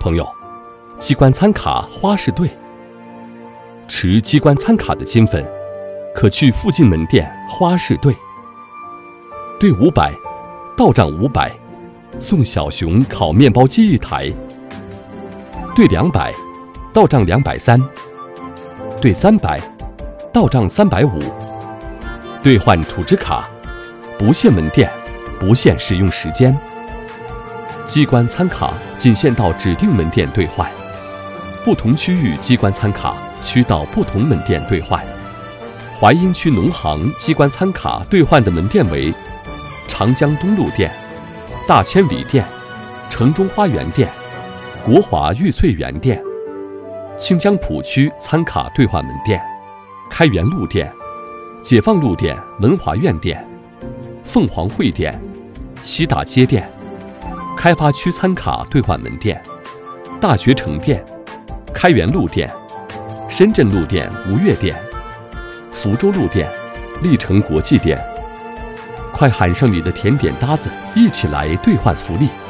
朋友，机关餐卡花市队。持机关餐卡的金粉，可去附近门店花市队。兑500，到账500，送小熊烤面包机1台。兑200，到账230。兑300，到账350。兑换储值卡，不限门店，不限使用时间。机关餐卡仅限到指定门店兑换，不同区域机关餐卡需到不同门店兑换。淮阴区农行机关餐卡兑换的门店为长江东路店、大千里店、城中花园店、国华玉翠园店。清江浦区餐卡兑换门店：开元路店、解放路店文华苑店、凤凰汇店、西大街店。开发区餐卡兑换门店：大学城店、开元路店、深圳路店吴越店、福州路店、历城国际店。快喊上你的甜点搭子，一起来兑换福利！